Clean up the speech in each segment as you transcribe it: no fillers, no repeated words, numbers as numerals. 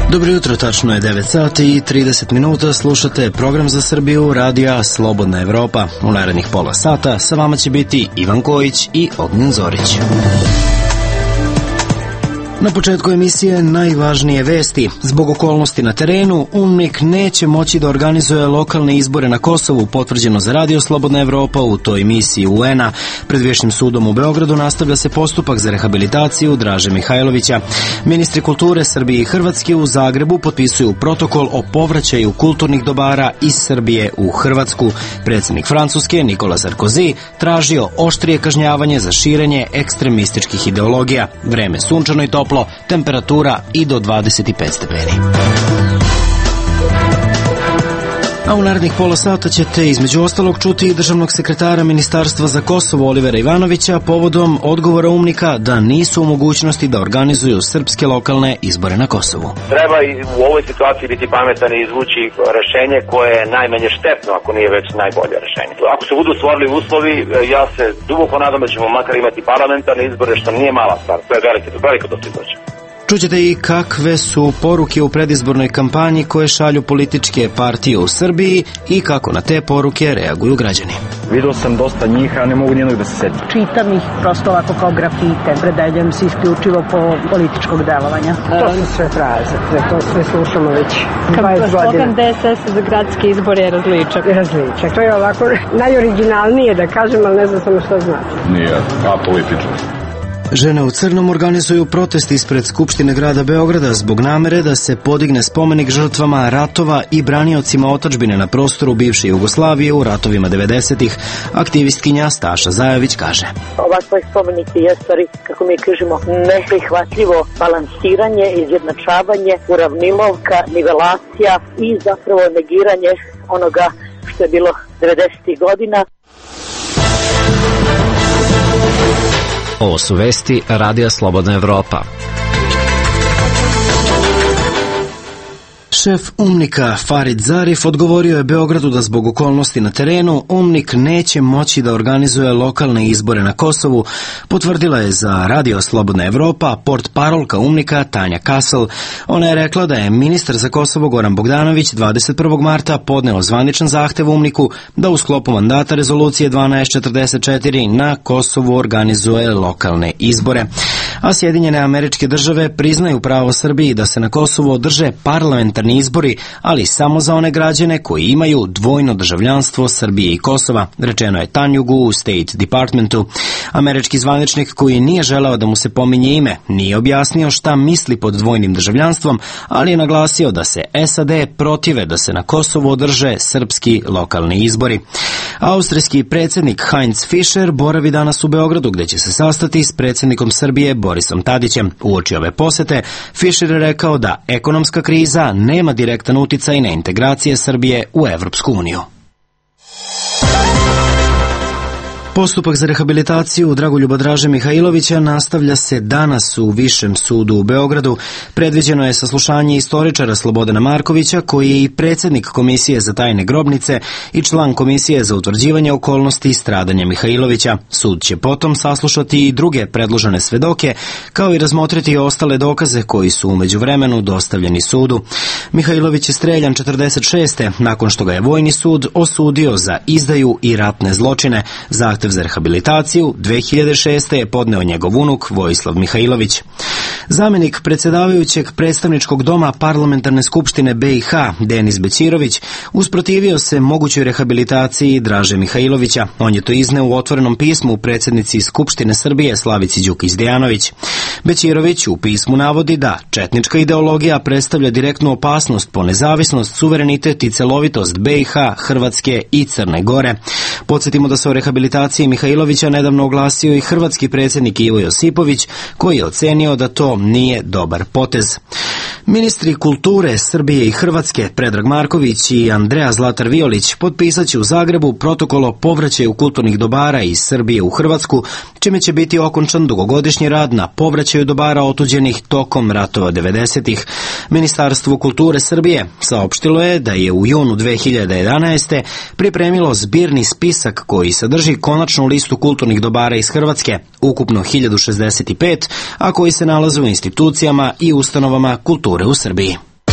Dobro jutro, tačno je 9 sati i 30 minuta, slušate program za Srbiju radija Slobodna Evropa. U narednih pola sata sa vama će biti Ivan Kojić i Ognjen Zorić. Na početku emisije najvažnije vesti. Zbog okolnosti na terenu, UNMIK neće moći da organizuje lokalne izbore na Kosovu, potvrđeno za radio Slobodna Evropa u toj misiji UN-a. Pred Višim sudom u Beogradu nastavlja se postupak za rehabilitaciju Draže Mihajlovića. Ministri kulture Srbije i Hrvatske u Zagrebu potpisuju protokol o povraćaju kulturnih dobara iz Srbije u Hrvatsku. Predsjednik Francuske Nikola Sarkozy tražio oštrije kažnjavanje za širenje ekstremističkih ideologija. Vreme sunčano i toplo, temperatura i do 25 stepeni. A u narednih pola sata ćete između ostalog čuti i državnog sekretara Ministarstva za Kosovo Olivera Ivanovića povodom odgovora UNMIK-a da nisu u mogućnosti da organizuju srpske lokalne izbore na Kosovu. Treba i u ovoj situaciji biti pametan i izvući rešenje koje je najmanje štetno, ako nije već najbolje rešenje. Ako se budu stvorili uslovi, ja se duboko nadam da ćemo makar imati parlamentarne izbore, što nije mala stvar, to je veliko dostignuće. Čućete i kakve su poruke u predizbornoj kampanji koje šalju političke partije u Srbiji i kako na te poruke reaguju građani. Vidio sam dosta njih, a ne mogu nijednog da se setim. Čitam ih prosto ovako kao grafite, predeljujem se isključivo po političkog delovanja. To su sve fraze, to sve slušamo već 20 godina. Slogan DSS za gradske izbore je različak. Različak, to je ovako najoriginalnije da kažem, ali ne znam samo što znači. Nije apolitično. Žene u crnom organizuju protest ispred Skupštine grada Beograda zbog namere da se podigne spomenik žrtvama ratova i braniocima otadžbine na prostoru bivše Jugoslavije u ratovima 90-ih. Aktivistkinja Staša Zajović kaže: Ovakve spomenike je stvari, kako mi kažemo, neprihvatljivo balansiranje, izjednačavanje, uravnilovka, nivelacija i zapravo negiranje onoga što je bilo 90-ih godina. Ovo su vesti radija Slobodna Evropa. Šef UNMIK-a Farid Zarif odgovorio je Beogradu da zbog okolnosti na terenu UNMIK neće moći da organizuje lokalne izbore na Kosovu, potvrdila je za radio Slobodna Evropa portparolka UNMIK-a Tanja Kasel. Ona je rekla da je ministar za Kosovo Goran Bogdanović 21. marta podneo zvaničan zahtev UNMIK-u da u sklopu mandata rezolucije 1244 na Kosovu organizuje lokalne izbore. A Sjedinjene Američke Države priznaju pravo Srbiji da se na Kosovu održe parlamentarni izbori, ali samo za one građane koji imaju dvojno državljanstvo Srbije i Kosova, rečeno je Tanjugu u State Departmentu. Američki zvaničnik, koji nije želeo da mu se pominje ime, nije objasnio šta misli pod dvojnim državljanstvom, ali je naglasio da se SAD protive da se na Kosovu održe srpski lokalni izbori. Austrijski predsjednik Heinz Fischer boravi danas u Beogradu, gde će se sastati s predsjednikom Srbije Borisom Tadićem. Uoči ove posete, Fischer je rekao da ekonomska kriza nema direktan uticaj na integracije Srbije u Evropsku uniju. Postupak za rehabilitaciju Dragoljuba Draže Mihajlovića nastavlja se danas u Višem sudu u Beogradu. Predviđeno je saslušanje istoričara Slobodana Markovića, koji je i predsjednik Komisije za tajne grobnice i član Komisije za utvrđivanje okolnosti stradanja Mihajlovića. Sud će potom saslušati i druge predložene svedoke, kao i razmotriti ostale dokaze koji su u međuvremenu dostavljeni sudu. Mihajlović je streljan 46. nakon što ga je Vojni sud osudio za izdaju i ratne zločine. Zahtev za rehabilitaciju 2006. je podneo njegov unuk Vojislav Mihajlović. Zamjenik predsjedavajućeg predstavničkog doma Parlamentarne skupštine BiH Denis Bećirović usprotivio se mogućoj rehabilitaciji Draže Mihajlovića. On je to izneo u otvorenom pismu predsjednici Skupštine Srbije Slavici Đukić-Dejanović. Bećirović u pismu navodi da četnička ideologija predstavlja direktnu opasnost po nezavisnost, suverenitet i celovitost BiH, Hrvatske i Crne Gore. Podsjetimo da se o rehabilitaciji Mihajlovića nedavno oglasio i hrvatski predsjednik Ivo Josipović, koji je ocenio da to nije dobar potez. Ministri kulture Srbije i Hrvatske Predrag Marković i Andreja Zlatar Violić potpisat će u Zagrebu protokol o povraćaju kulturnih dobara iz Srbije u Hrvatsku, čime će biti okončan dugogodišnji rad na povraćaju dobara otuđenih tokom ratova 90-ih. Ministarstvo kulture Srbije saopštilo je da je u junu 2011. pripremilo zbirni spisak koji sadrži konačnu listu kulturnih dobara iz Hrvatske, ukupno 1065, a koji se nalaze u institucijama i ustanovama kulture u Srbiji.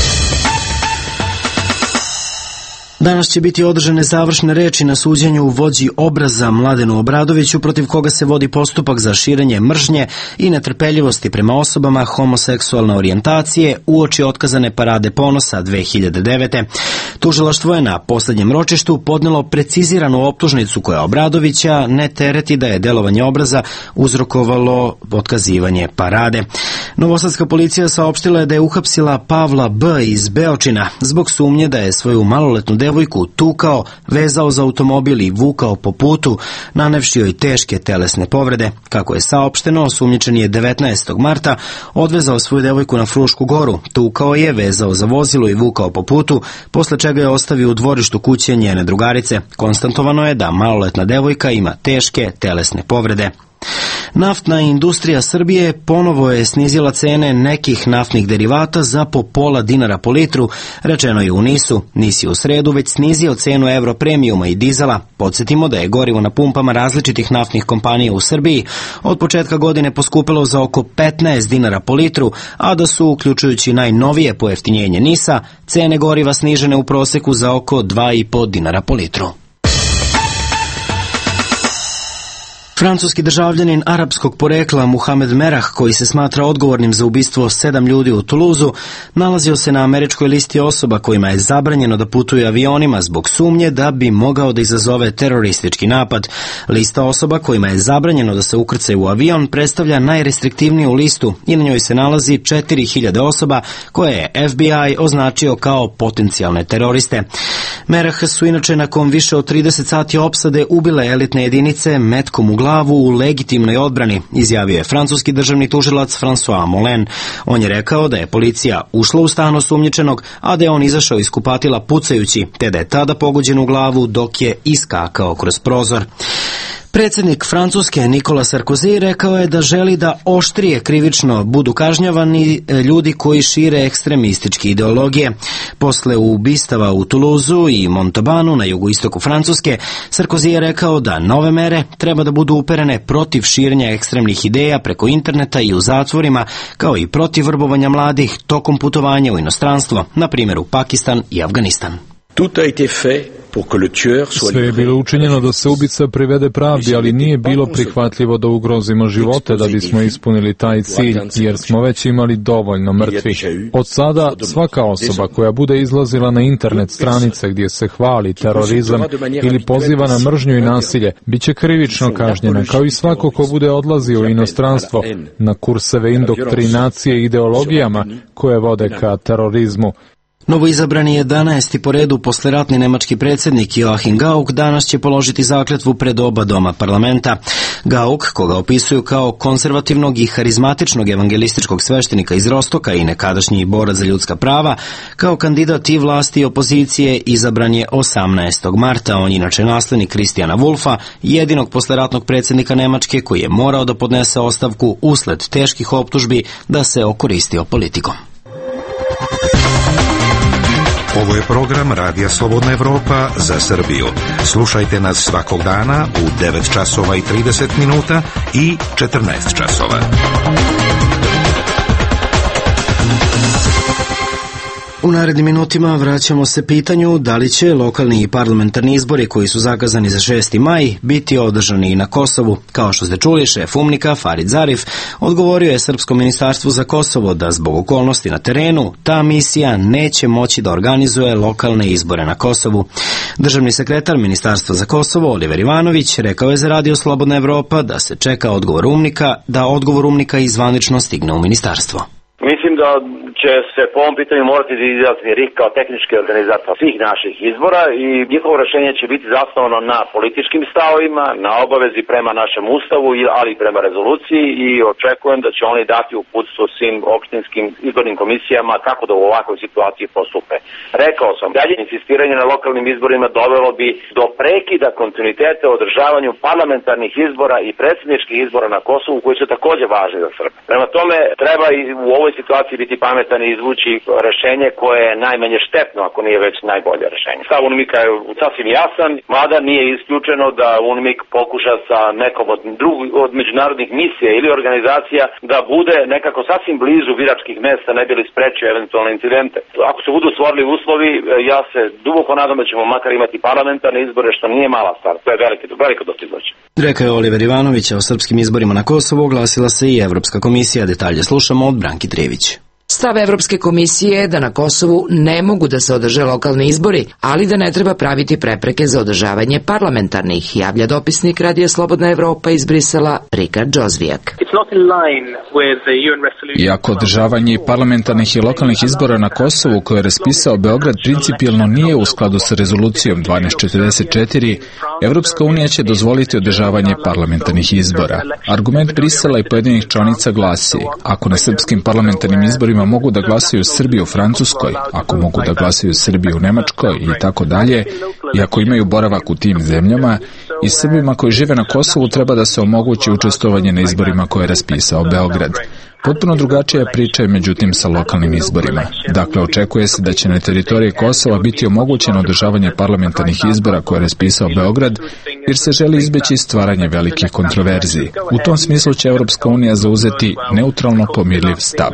Danas će biti održane završne reči na suđenju u vođi Obraza Mladenu Obradoviću, protiv koga se vodi postupak za širenje mržnje i netrpeljivosti prema osobama homoseksualne orijentacije uoči otkazane Parade ponosa 2009. Tužilaštvo je na poslednjem ročištu podnelo preciziranu optužnicu koja Obradovića ne tereti da je delovanje Obraza uzrokovalo otkazivanje parade. Novosadska policija saopštila je da je uhapsila Pavla B. iz Beočina zbog sumnje da je svoju maloletnu devojku tukao, vezao za automobil i vukao po putu, nanevši joj teške telesne povrede. Kako je saopšteno, osumnjičen je 19. marta odvezao svoju devojku na Frušku goru, tukao je, vezao za vozilo i vukao po putu, posle čega je ostavio u dvorištu kuće njene drugarice. Konstatovano je da maloletna devojka ima teške telesne povrede. Naftna industrija Srbije ponovo je snizila cene nekih naftnih derivata za po pola dinara po litru, rečeno je u NIS-u. NIS je u sredu već snizio cenu europremijuma i dizela. Podsjetimo da je gorivo na pumpama različitih naftnih kompanija u Srbiji od početka godine poskupilo za oko 15 dinara po litru, a da su, uključujući najnovije pojeftinjenje NIS-a, cene goriva snižene u proseku za oko 2,5 dinara po litru. Francuski državljanin arapskog porekla Mohamed Merah, koji se smatra odgovornim za ubistvo 7 ljudi u Toulouseu, nalazio se na američkoj listi osoba kojima je zabranjeno da putuju avionima zbog sumnje da bi mogao da izazove teroristički napad. Lista osoba kojima je zabranjeno da se ukrcaju u avion predstavlja najrestriktivniju listu i na njoj se nalazi 4000 osoba koje je FBI označio kao potencijalne teroriste. Merah su inače nakon više od 30 sati opsade ubile elitne jedinice metkom u glavu u legitimnoj odbrani, izjavio je francuski državni tužilac François Molin. On je rekao da je policija ušla u stan osumnjičenog, a da je on izašao iz kupatila pucajući, te da je tada pogođen u glavu dok je iskakao kroz prozor. Predsjednik Francuske Nikola Sarkozy rekao je da želi da oštrije krivično budu kažnjavani ljudi koji šire ekstremističke ideologije. Posle ubistava u Toulouseu i Montaubanu na jugoistoku Francuske, Sarkozy je rekao da nove mere treba da budu uperene protiv širenja ekstremnih ideja preko interneta i u zatvorima, kao i protiv vrbovanja mladih tokom putovanja u inostranstvo, na primjer u Pakistan i Afganistan. Sve je bilo učinjeno da se ubica privede pravdi, ali nije bilo prihvatljivo da ugrozimo živote da bismo ispunili taj cilj, jer smo već imali dovoljno mrtvih. Od sada svaka osoba koja bude izlazila na internet stranice gdje se hvali terorizam ili poziva na mržnju i nasilje, bit će krivično kažnjena, kao i svako ko bude odlazio u inostranstvo na kurseve indoktrinacije ideologijama koje vode ka terorizmu. Novoizabrani 11. po redu posleratni nemački predsjednik Joachim Gauck danas će položiti zakletvu pred oba doma parlamenta. Gauck, koga opisuju kao konzervativnog i harizmatičnog evangelističkog sveštenika iz Rostoka i nekadašnji borac za ljudska prava, kao kandidat i vlasti i opozicije izabran je 18. marta. On je inače naslednik Kristijana Wulfa, jedinog posleratnog predsjednika Nemačke koji je morao da podnese ostavku usled teških optužbi da se okoristio politikom. Ovo je program Radija Slobodna Evropa za Srbiju. Slušajte nas svakog dana u 9 časova i 30 minuta i 14 časova. U narednim minutima vraćamo se pitanju da li će lokalni i parlamentarni izbori koji su zakazani za 6. maj biti održani i na Kosovu. Kao što ste čuli, šef UMNIK-a Farid Zarif odgovorio je Srpskom ministarstvu za Kosovo da zbog okolnosti na terenu ta misija neće moći da organizuje lokalne izbore na Kosovu. Državni sekretar Ministarstva za Kosovo Oliver Ivanović rekao je za Radio Slobodna Evropa da se čeka odgovor UMNIK-a, da odgovor UMNIK-a izvanično stigne u ministarstvo. Mislim da će se po ovom pitanju morati izdati RIK kao tehnički organizator svih naših izbora i njihovo rešenje će biti zasnovano na političkim stavovima, na obavezi prema našem ustavu, ali i prema rezoluciji i očekujem da će oni dati uputstvo svim opštinskim izbornim komisijama kako da u ovakvoj situaciji postupe. Rekao sam, dalje insistiranje na lokalnim izborima dovelo bi do prekida kontinuiteta u održavanju parlamentarnih izbora i predsjedničkih izbora na Kosovu koji su takođe važni za Srbe. Prema tome treba i u ovoj situaciji biti pametan pametan i izvući rešenje koje je najmanje štetno, ako nije već najbolje rešenje. Stav UNMIK-a je sasvim jasan, mada nije isključeno da UNMIK pokuša sa nekom od međunarodnih misija ili organizacija da bude nekako sasvim blizu biračkih mesta, ne bi li sprečio eventualne incidente. Ako se budu stvorili uslovi, ja se duboko nadam da ćemo makar imati parlamentarne izbore, što nije mala stvar. To je veliko dostignuće. Rekao je Oliver Ivanović, a o srpskim izborima na Kosovu oglasila se i Evropska komisija. Detalje slušamo od Branki Trivić. Stav Evropske komisije je da na Kosovu ne mogu da se održe lokalni izbori, ali da ne treba praviti prepreke za održavanje parlamentarnih, javlja dopisnik Radija Slobodna Evropa iz Brisela Rikard Džozvijak. Iako održavanje parlamentarnih i lokalnih izbora na Kosovu koje je raspisao Beograd principijelno nije u skladu sa rezolucijom 1244, Evropska unija će dozvoliti održavanje parlamentarnih izbora. Argument Brisela i pojedinih članica glasi: ako na srpskim parlamentarnim izborima mogu da glasaju Srbi u Francuskoj, ako mogu da glasaju Srbi u Nemačkoj i tako dalje, i ako imaju boravak u tim zemljama, i Srbima koji žive na Kosovu treba da se omogući učestvovanje na izborima koje je raspisao Beograd. Potpuno drugačija priča je međutim sa lokalnim izborima. Dakle, očekuje se da će na teritoriji Kosova biti omogućeno održavanje parlamentarnih izbora koje je raspisao Beograd, jer se želi izbeći stvaranje velikih kontroverziji. U tom smislu će Evropska unija zauzeti neutralno pomirljiv stav.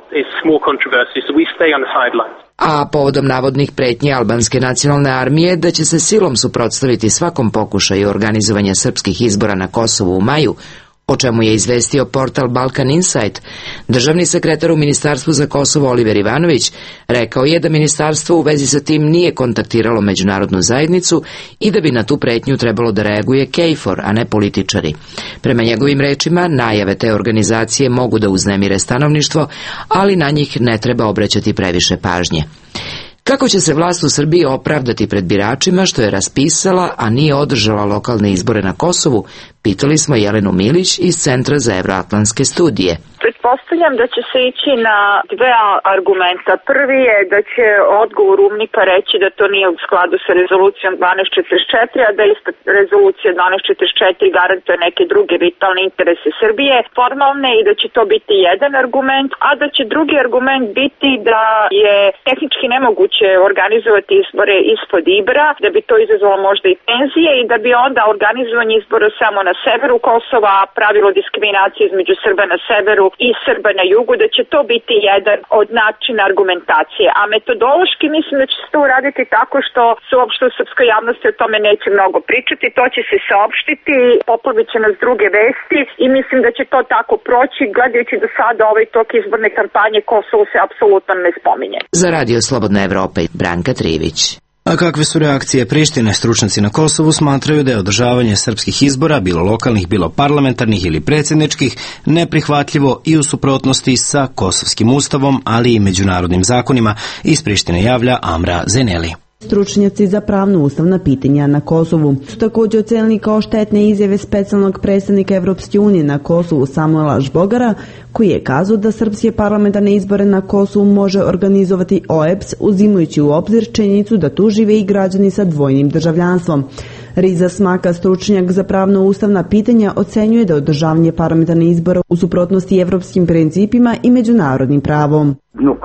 A povodom navodnih pretnji albanske nacionalne armije da će se silom suprotstaviti svakom pokušaju organizovanja srpskih izbora na Kosovu u maju, o čemu je izvestio portal Balkan Insight, državni sekretar u Ministarstvu za Kosovo Oliver Ivanović rekao je da ministarstvo u vezi sa tim nije kontaktiralo međunarodnu zajednicu i da bi na tu pretnju trebalo da reaguje KFOR, a ne političari. Prema njegovim rečima, najave te organizacije mogu da uznemire stanovništvo, ali na njih ne treba obraćati previše pažnje. Kako će se vlast u Srbiji opravdati pred biračima što je raspisala, a nije održala lokalne izbore na Kosovu, pitali smo Jelenu Milić iz Centra za evroatlantske studije. Pretpostavljam da će se ići na dve argumenta. Prvi je da će odgovor UNMIK-a reći da to nije u skladu sa rezolucijom 1244, a da ista rezolucija 1244 garantuje neke druge vitalne interese Srbije, formalne, i da će to biti jedan argument, a da će drugi argument biti da je tehnički nemoguće organizovati izbore ispod Ibra, da bi to izazvalo možda i tenzije i da bi onda organizovanje izbora samo na severu Kosova pravilo diskriminacije između Srba na severu i Srba na jugu, da će to biti jedan od načina argumentacije. A metodološki mislim da će se to uraditi tako što se uopšte u srpskoj javnosti o tome neće mnogo pričati, to će se saopštiti, poplavit će nas druge vesti i mislim da će to tako proći, gledajući do sada ovaj tok izborne kampanje Kosovo se apsolutno ne spominje. Za Radio Slobodna Evropa, Branka Trivić. A kakve su reakcije Prištine? Stručnjaci na Kosovu smatraju da je održavanje srpskih izbora, bilo lokalnih, bilo parlamentarnih ili predsjedničkih, neprihvatljivo i u suprotnosti sa kosovskim ustavom, ali i međunarodnim zakonima. Iz Prištine javlja Amra Zeneli. Stručnjaci za pravno ustavna pitanja na Kosovu su također ocenili kao štetne izjave specijalnog predstavnika Evropske unije na Kosovu Samuela Žbogara, koji je kazao da srpske parlamentarne izbore na Kosovu može organizovati OEBS, uzimajući u obzir činjenicu da tu žive i građani sa dvojnim državljanstvom. Riza Smaka, stručnjak za pravno ustavna pitanja, ocenjuje da održavanje parlamentarnih izbora u suprotnosti evropskim principima i međunarodnim pravom.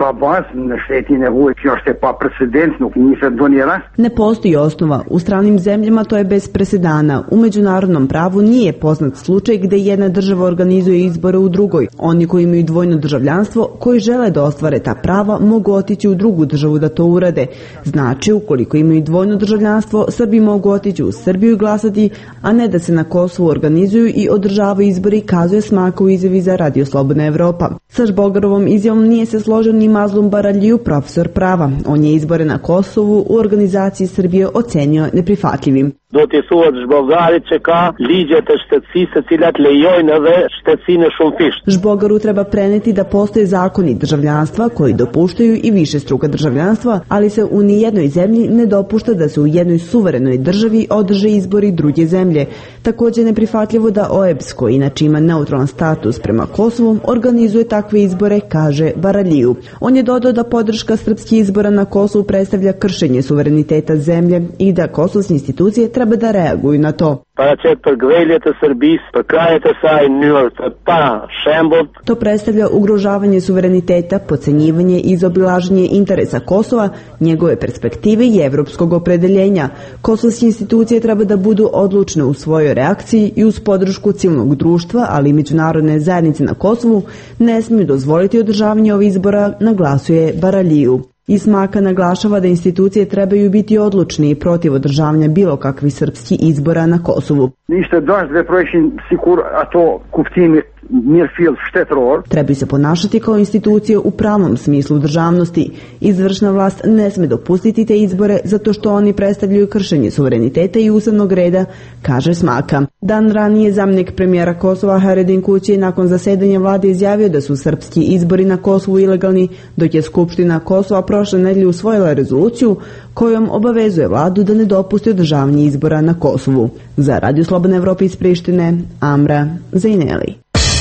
Ne postoji osnova. U stranim zemljama to je bez presedana. U međunarodnom pravu nije poznat slučaj gde jedna država organizuje izbore u drugoj. Oni koji imaju dvojno državljanstvo, koji žele da ostvare ta prava, mogu otići u drugu državu da to urade. Znači, ukoliko imaju dvojno državljanstvo, Srbi mogu otići u Srbiju i glasati, a ne da se na Kosovu organizuju i održavaju izbori, kazuje Smaka u izjavi za Radio Slobodna Evropa. Sa Žbogarovom izjavom nije se složio ni Mazlum Baraliju, profesor prava. On je izbore na Kosovu u organizaciji Srbije ocenio neprihvatljivim. Do t'i thuhet Zhbogarit që ka ligjet e shtetësisë të cilat lejojnë edhe shtetësinë shumëfisht. Zhbogaru treba preneti da postoje zakoni državljanstva koji dopuštaju i višestruka državljanstva, ali se u nijednoj zemlji ne dopušta da se u jednoj suverenoj državi održe izbori druge zemlje. Također neprihvatljivo da OEBS, koji inače ima neutralan status prema Kosovu, organizuje takve izbore, kaže Baraliju. On je dodao da podrška srpskih izbora na Kosovu predstavlja kršenje suvereniteta zemlje i da kosovske institucije treba da reaguju na to. paraqet për gveljet e Serbisë, për krajet e saj në mënyrë të pa shembull. To predstavlja ugrožavanje suvereniteta, podcenjivanje i izobilaženje interesa Kosova, njegove perspektive i evropskog opredeljenja. Kosovske institucije treba da budu odlučne u svojoj reakciji i uz podršku civilnog društva, ali i međunarodne zajednice na Kosovu, ne smiju dozvoliti održavanje ovih izbora, naglasuje Baraliju. Ismaka naglašava da institucije trebaju biti odlučni protiv održavanja bilo kakvih srpskih izbora na Kosovu. Trebaju se ponašati kao institucije u pravom smislu državnosti. Izvršna vlast ne sme dopustiti te izbore zato što oni predstavljaju kršenje suvereniteta i ustavnog reda, kaže Smaka. Dan ranije zamjenik premijera Kosova Haredin Kući nakon zasedanja vlade izjavio da su srpski izbori na Kosovu ilegalni, dok je Skupština Kosova prošle nedelje usvojila rezoluciju kojom obavezuje vladu da ne dopusti održavanje izbora na Kosovu. Za Radio Slobodna Evropa iz Prištine, Amra Zajneli.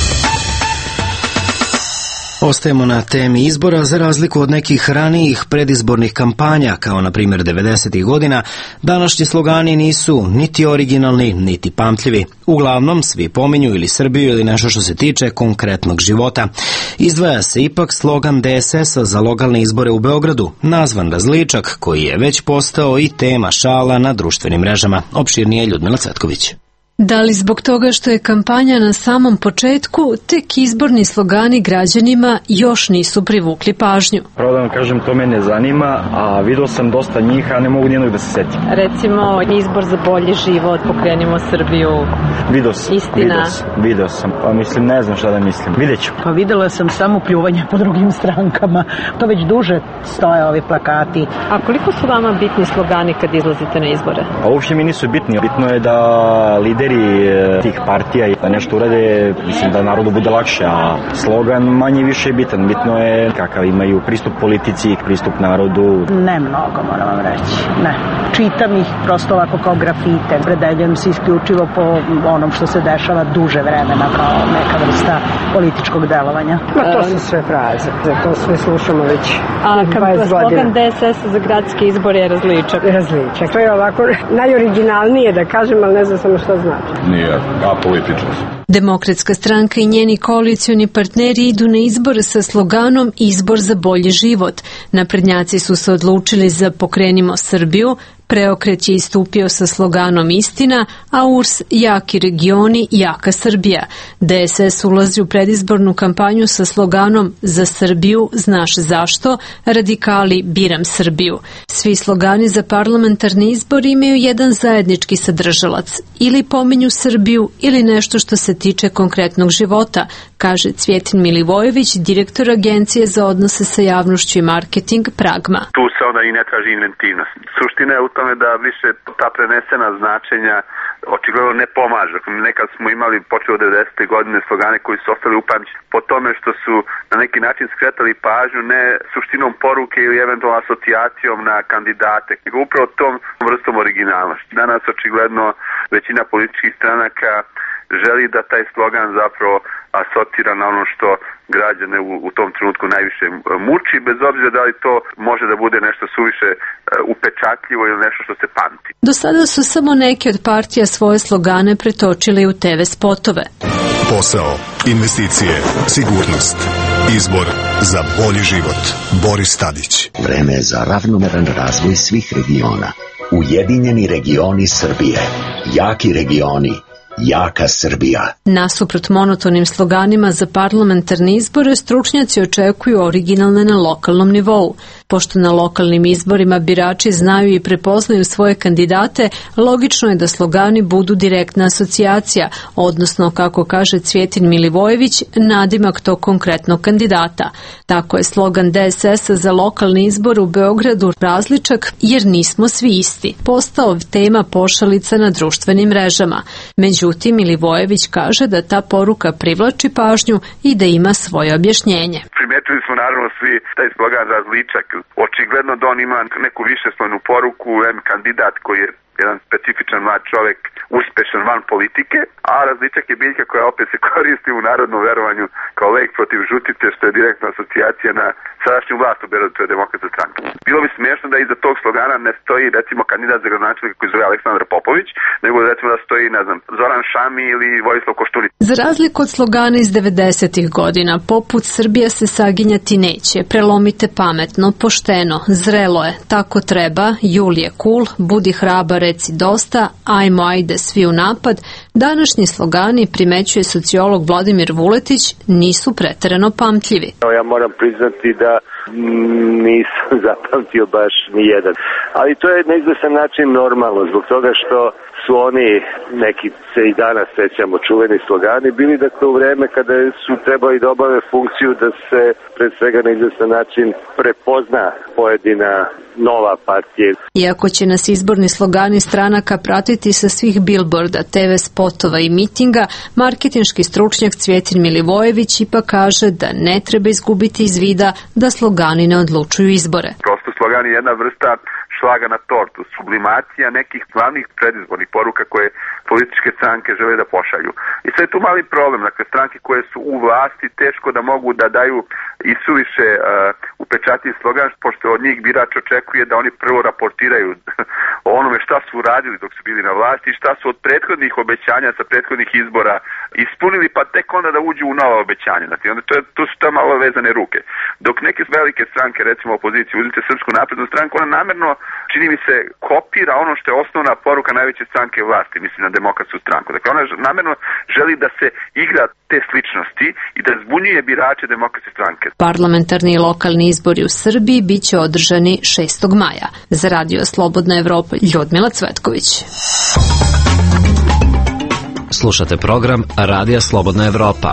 Ostajemo na temi izbora. Za razliku od nekih ranijih predizbornih kampanja, kao na primjer 90. godina, današnji slogani nisu niti originalni, niti pamtljivi. Uglavnom, svi pominju ili Srbiju ili nešto što se tiče konkretnog života. Izdvaja se ipak slogan DSS-a za lokalne izbore u Beogradu, nazvan Različak, koji je već postao i tema šala na društvenim mrežama. Opširnije Ljudmila Cvetković. Da li zbog toga što je kampanja na samom početku, tek izborni slogani građanima još nisu privukli pažnju? Pravo da vam kažem, to me ne zanima, a vidio sam dosta njih, a ne mogu nijednog da se setim. Recimo, izbor za bolji život, pokrenimo Srbiju. Vidio sam. Istina. Vidio sam, pa mislim, ne znam šta da mislim. Vidjet ću. Pa videla sam samo pljuvanje po drugim strankama. To već duže stoje ovi plakati. A koliko su vama bitni slogani kad izlazite na izbore? A uopšte mi nisu bitni. Bitno je da lideri tih partija i da nešto urade, mislim da narodu bude lakše, a slogan manje više je bitan. Bitno je kakav imaju pristup politici, pristup narodu. Ne mnogo, moram vam reći. Ne. Čitam ih prosto ovako kao grafite. Predeljujem se isključivo po onom što se dešava duže vremena kao neka vrsta političkog delovanja. Ma to su sve fraze. To sve slušamo već 20 godina. Slogan DSS za gradske izbore je Različak. Različak. To je ovako najoriginalnije da kažem, ali ne znam samo što znači. Nije apolitičnost. Demokratska stranka i njeni koalicioni partneri idu na izbore sa sloganom Izbor za bolji život. Naprednjaci su se odlučili za Pokrenimo Srbiju, Preokret je istupio sa sloganom Istina, a URS Jaki regioni, jaka Srbija. DSS ulazi u predizbornu kampanju sa sloganom Za Srbiju, znaš zašto, radikali biram Srbiju. Svi slogani za parlamentarni izbor imaju jedan zajednički sadržalac. Ili pominju Srbiju ili nešto što se tiče konkretnog života, kaže Cvjetin Milivojević, direktor Agencije za odnose sa javnošću i marketing Pragma. Tu se onda i ne traži inventivnost. Suština je u tome da više ta prenesena značenja očigledno ne pomaže. Nekad smo imali počeo od 90. godine slogane koji su ostali upamćeni po tome što su na neki način skretali pažnju ne suštinom poruke ili eventualno asocijacijom na kandidate, nego upravo tom vrstom originalnosti. Danas očigledno većina političkih stranaka želi da taj slogan zapravo asocira na ono što građane u tom trenutku najviše muči, bez obzira da li to može da bude nešto suviše upečatljivo ili nešto što se pamti. Do sada su samo neke od partija svoje slogane pretočili u TV spotove. Posao, investicije, sigurnost, izbor za bolji život. Boris Tadić. Vreme je za ravnomeran razvoj svih regiona. Ujedinjeni regioni Srbije. Jaki regioni. Jaka Srbija. Nasuprot monotonim sloganima za parlamentarne izbore, stručnjaci očekuju originalne na lokalnom nivou. Pošto na lokalnim izborima birači znaju i prepoznaju svoje kandidate, logično je da slogani budu direktna asocijacija, odnosno, kako kaže Cvjetin Milivojević, nadimak tog konkretnog kandidata. Tako je slogan DSS-a za lokalni izbor u Beogradu Različak, jer nismo svi isti, postao tema pošalica na društvenim mrežama. Međutim, Milivojević kaže da ta poruka privlači pažnju i da ima svoje objašnjenje. Primetili smo naravno svi taj slogan Različak. Očigledno da on ima neku višeslojnu poruku, kandidat koji je jedan specifičan mlad čovjek, uspešan van politike, a Različak je biljka koja opet se koristi u narodnom verovanju kao lek protiv žutice, što je direktna asocijacija sa sadašnju vlast u Beogradu, to je Demokratska stranka. Bilo bi smiješno da iza tog slogana ne stoji recimo kandidat za gradonačelnika koji zove Aleksandar Popović, nego recimo da stoji, ne znam, Zoran Šami ili Vojislav Koštunica. Za razliku od slogana iz 90-ih godina, poput Srbija se saginjati neće, prelomite pametno, pošteno, zrelo je, tako treba, jul je cool, budi hrabar, reci dosta, ajmo, ajde, svi u napad, današnji slogani, primećuje sociolog Vladimir Vuletić, nisu preterano pamtljivi. Ja moram priznati da nisam zapamtio baš ni jedan. Ali to je na izvestan način normalno, zbog toga što su oni, neki se i danas sećamo, čuveni slogani, bili dakle u vreme kada su trebali da obave funkciju da se pred svega na izvestan način prepozna pojedina nova partija. Iako će nas izborni slogani stranaka pratiti sa svih bilborda, TV spotova i mitinga, marketinški stručnjak Cvjetin Milivojević ipak kaže da ne treba izgubiti iz vida da slogani ne odlučuju izbore. Prosto slogan je jedna vrsta šlaga na tortu, sublimacija nekih glavnih predizbornih poruka koje političke stranke žele da pošalju. I sve je tu mali problem, dakle stranke koje su u vlasti teško da mogu da daju i suviše upečatljiv slogan, pošto od njih birač očekuje da oni prvo raportiraju o onome šta su uradili dok su bili na vlasti i šta su od prethodnih obećanja sa prethodnih izbora ispunili, pa tek onda da uđu u nova obećanja. Znači, onda tu su to malo vezane ruke. Dok neke velike stranke, recimo opozicije, uzmite Srpsku naprednu stranku, ona namerno, čini mi se, kopira ono što je osnovna poruka najveće stranke vlasti, mislim na Demokratsku stranku. Dakle, ona namerno želi da se igra te sličnosti i da zbunjuje birače Demokratske stranke. Parlamentarni i lokalni izbori u Srbiji biće održani 6. maja. Za Radio Slobodna Evropa, Ljudmila Cvetković. Slušate program Radija Slobodna Evropa.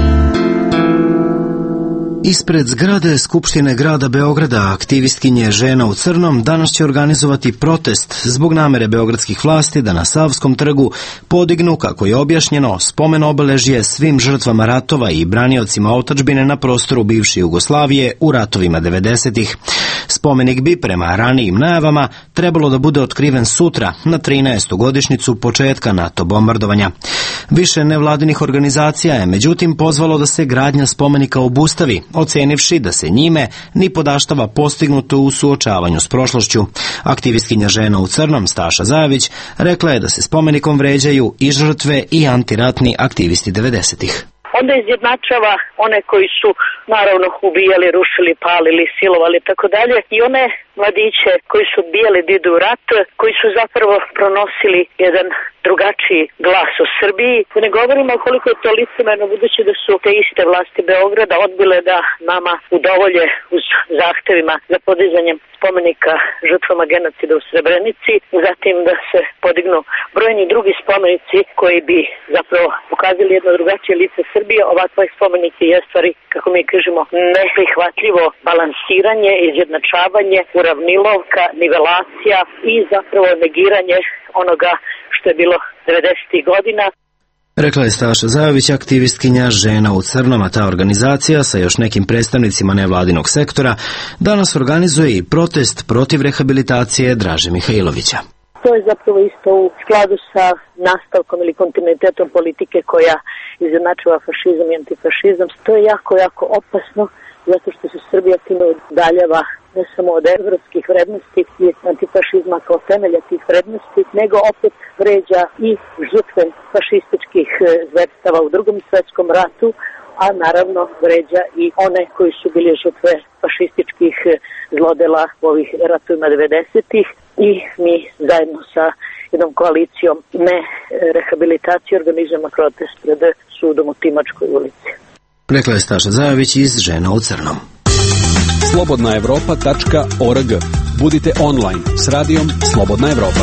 Ispred zgrade Skupštine grada Beograda aktivistkinje Žena u crnom danas će organizovati protest zbog namere beogradskih vlasti da na Savskom trgu podignu, kako je objašnjeno, spomen obeležje svim žrtvama ratova i braniocima otadžbine na prostoru bivše Jugoslavije u ratovima 90-ih. Spomenik bi, prema ranijim najavama, trebalo da bude otkriven sutra na 13. godišnjicu početka NATO bombardovanja. Više nevladinih organizacija je međutim pozvalo da se gradnja spomenika obustavi, ocenivši da se njime ni podaštava postignuto u suočavanju s prošlošću. Aktivistkinja Žena u crnom Staša Zajević rekla je da se spomenikom vređaju i žrtve i antiratni aktivisti 90-ih. Onda izjednačava one koji su naravno ubijali, rušili, palili, silovali tako dalje i one mladiće koji su odbijali da idu u rat, koji su zapravo pronosili jedan drugačiji glas o Srbiji. Ne govorimo koliko je to licemerno, budući da su te iste vlasti Beograda odbile da nama udovolje uz zahtevima za podizanjem spomenika žrtvama genocida u Srebrenici, zatim da se podignu brojni drugi spomenici koji bi zapravo pokazali jedno drugačije lice Srbije. Ovakva spomenik je stvari, kako mi kažemo, neprihvatljivo balansiranje, izjednačavanje, uravnilovka, nivelacija i zapravo negiranje onoga što je bilo 90. godina. Rekla je Staša Zajović, aktivistkinja Žena u crnom, a ta organizacija sa još nekim predstavnicima nevladinog sektora danas organizuje i protest protiv rehabilitacije Draže Mihajlovića. To je zapravo isto u skladu sa nastavkom ili kontinuitetom politike koja izjednačava fašizam i antifašizam. To je jako, jako opasno, zato što se Srbija time udaljava ne samo od evropskih vrednosti i antifašizma kao temelja tih vrednosti, nego opet vređa i žrtve fašističkih zverstava u Drugom svetskom ratu, a naravno vređa i one koji su bili žrtve fašističkih zlodela u ovih ratovima 90-ih i mi zajedno sa jednom koalicijom ne rehabilitacije organizujemo protest pred sudom u Timačkoj ulici. Rekla je Staša Zajović iz Žena u crnom. slobodnaevropa.org. Budite online s radijom Slobodna Evropa.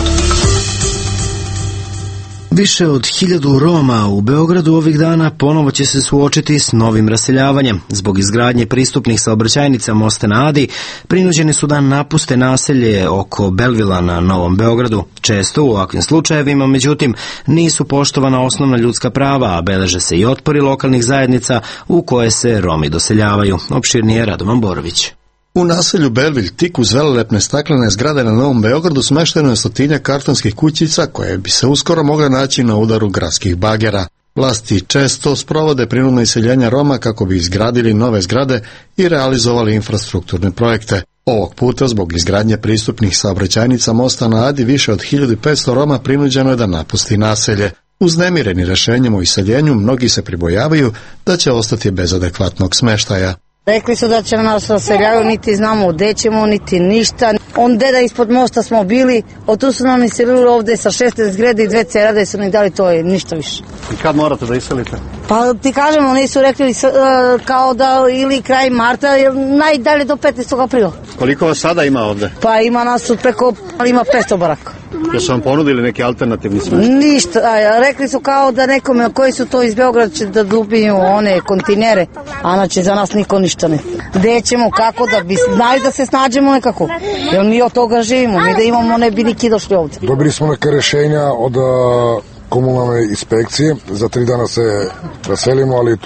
Više od 1000 Roma u Beogradu ovih dana ponovo će se suočiti s novim raseljavanjem. Zbog izgradnje pristupnih saobraćajnica Mosta na Adi, prinuđeni su da napuste naselje oko Belvila na Novom Beogradu. Često u ovakvim slučajevima, međutim, nisu poštovana osnovna ljudska prava, a beleže se i otpori lokalnih zajednica u koje se Romi doseljavaju. Opširnije Radovan Borović. U naselju Belvil, tik uz velelepne staklene zgrade na Novom Beogradu, smešteno je 100-tinjak kartonskih kućica koje bi se uskoro mogle naći na udaru gradskih bagera. Vlasti često sprovode prinudna iseljenja Roma kako bi izgradili nove zgrade i realizovali infrastrukturne projekte. Ovog puta, zbog izgradnje pristupnih saobraćajnica mosta na Adi, više od 1500 Roma prinuđeno je da napusti naselje. Uznemireni rešenjem o iseljenju, mnogi se pribojavaju da će ostati bez adekvatnog smeštaja. Rekli su da će nas raseljavaju, niti znamo gde ćemo, niti ništa. On deda ispod mosta smo bili, od tu su nam iselili ovde sa 16 zgrade i 2 cerade su nam dali, to je ništa više. I kad morate da iselite? Pa ti kažemo, oni su rekli kao da ili kraj marta, najdalje do 15. aprila. Koliko vas sada ima ovde? Pa ima nas preko, ima 500 baraka. Jesu vam ponudili neki alternativni smeštaj? Ništa, rekli su kao da nekome koji su to iz Beograda će da dubinju one kontinere, a znači za nas niko ništa ne. Gde ćemo, kako da bi, znaju da se snađemo nekako, jer mi od toga živimo, mi da imamo ne bi niki došli ovde. Dobili smo neke rešenja od komunalne inspekcije, za 3 dana se raselimo, ali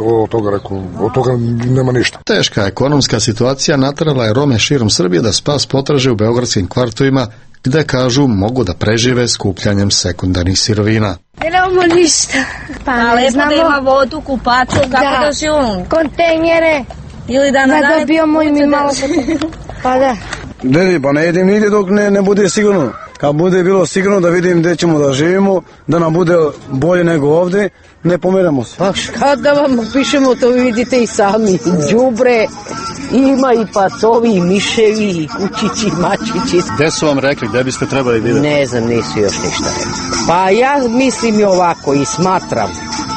od toga nema ništa. Teška ekonomska situacija naterala je Rome širom Srbije da spas potraže u beogradskim kvartovima, gde kažu mogu da prežive skupljanjem sekundarnih sirovina. Nemamo ništa. Pa ne znamo. Da ima vodu, kupaču, kako da živimo? Kontejnere. Ili da dobijamo i mi malo. Pa da. Pa ne jedim nigde dok ne bude sigurno. Kad bude bilo sigurno da vidim gde ćemo da živimo, da nam bude bolje nego ovde, ne pomeramo se. Pa kad da vam pišemo, to vidite i sami. Đubre, ima i pacovi, i miševi, i kučići, i mačići. Gde su vam rekli, gde biste trebali vidjeti? Ne znam, nisu još ništa rekli. Pa ja mislim i ovako i smatram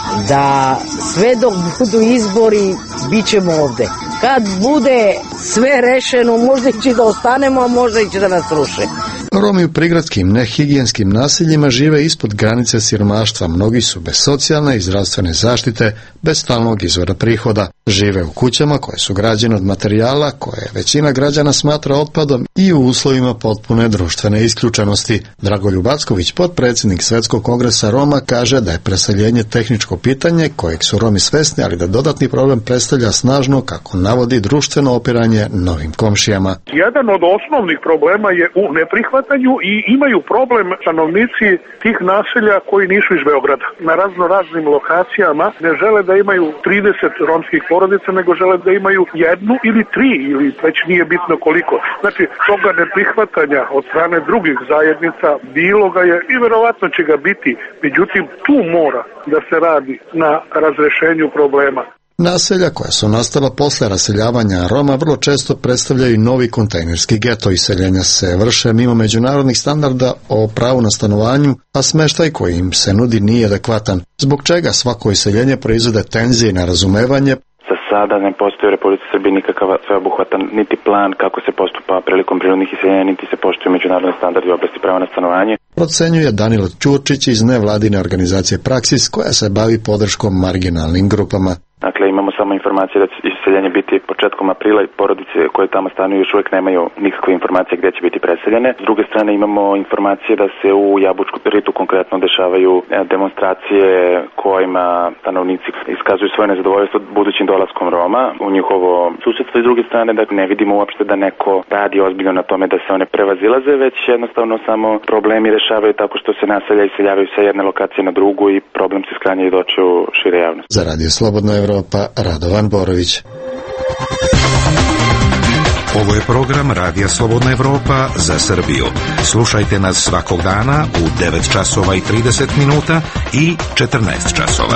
da sve dok budu izbori, bit ćemo ovde. Kad bude sve rešeno, možda će da ostanemo, a možda će da nas ruše. Romi u prigradskim nehigijenskim naseljima žive ispod granice siromaštva. Mnogi su bez socijalne i zdravstvene zaštite, bez stalnog izvora prihoda. Žive u kućama koje su građene od materijala koje većina građana smatra otpadom i u uslovima potpune društvene isključenosti. Dragoljub Acković, potpredsjednik Svetskog kongresa Roma, kaže da je preseljenje tehničko pitanje kojeg su Romi svesni, ali da dodatni problem predstavlja snažno, kako navodi, društveno opiranje novim komšijama. Jedan od osnovnih problema je u neprihvatanju i imaju problem stanovnici tih naselja koji nisu iz Beograda. Na raznim lokacijama ne žele da imaju 30 romskih porodica, nego žele da imaju 1 ili 3 ili već nije bitno koliko. Znači, toga neprihvatanja od strane drugih zajednica bilo ga je i verovatno će ga biti. Međutim, tu mora da se radi na razrešenju problema. Naselja koja su nastala posle raseljavanja Roma vrlo često predstavljaju novi kontejnerski geto. Iseljenja se vrše mimo međunarodnih standarda o pravu na stanovanju, a smeštaj koji im se nudi nije adekvatan, zbog čega svako iseljenje proizvode tenzije i nerazumevanje. Za sada ne postoji u Republici Srbiji nikakav sveobuhvatan niti plan kako se postupa prilikom prinudnih iseljenja, niti se poštuju međunarodni standardi u oblasti prava na stanovanje. Procenjuje Danilo Ćurčić iz nevladine organizacije Praksis, koja se bavi podrškom marginalnim grupama. Dakle, imamo samo informacije da će iseljenje biti početkom aprila i porodice koje tamo stanuju još uvijek nemaju nikakve informacije gdje će biti preseljene. S druge strane imamo informacije da se u Jabučku ritu konkretno dešavaju demonstracije kojima stanovnici iskazuju svoje nezadovoljstvo budućim dolaskom Roma u njihovo susedstvo. I s druge strane da ne vidimo uopšte da neko radi ozbiljno na tome da se one prevazilaze, već jednostavno samo problemi rešavaju tako što se naselja iseljavaju sa jedne lokacije na drugu i problem se sklanja i doći u šire javnosti. Za Radio Slobodna Evropa, Radovan Borović. Ovo je program Radija Slobodna Evropa za Srbiju. Slušajte nas svakog dana u 9 časova i 30 minuta i 14 časova.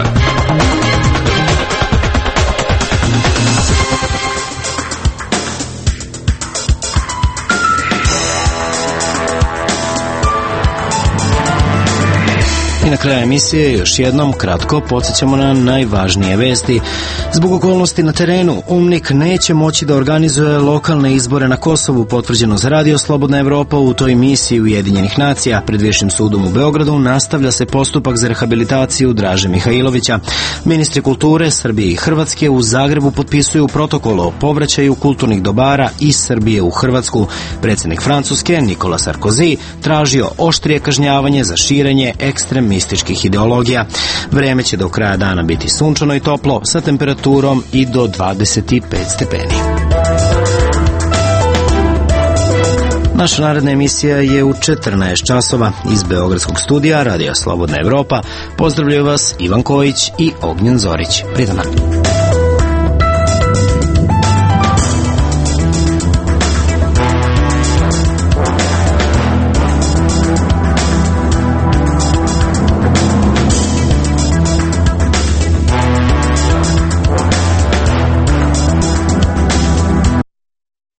I na kraju emisije još jednom kratko podsjećamo na najvažnije vesti. Zbog okolnosti na terenu, UMNIK neće moći da organizuje lokalne izbore na Kosovu, potvrđeno za Radio Slobodna Evropa. U toj misiji Ujedinjenih nacija pred Višim sudom u Beogradu nastavlja se postupak za rehabilitaciju Draže Mihajlovića. Ministri kulture Srbije i Hrvatske u Zagrebu potpisuju protokol o povraćaju kulturnih dobara iz Srbije u Hrvatsku. Predsjednik Francuske Nikola Sarkozy tražio oštrije kažnjavanje za širenje ekstremističkih ideologija. Vreme će do kraja dana biti sunčano i toplo sa temperaturom i do 25 stepeni. Naša naredna emisija je u 14 časova iz Beogradskog studija Radija Slobodna Evropa. Pozdravljaju vas Ivan Kojić i Ognjen Zorić. Prijetan dan.